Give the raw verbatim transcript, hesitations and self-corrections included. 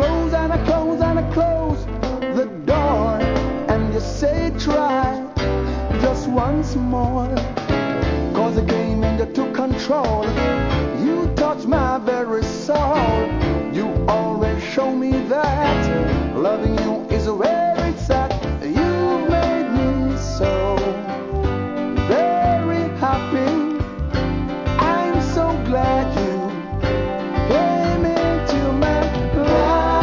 close and I close and I close the door, and you say try just once more, 'cause you came and you took control. You touch my very soul. You always show me that loving you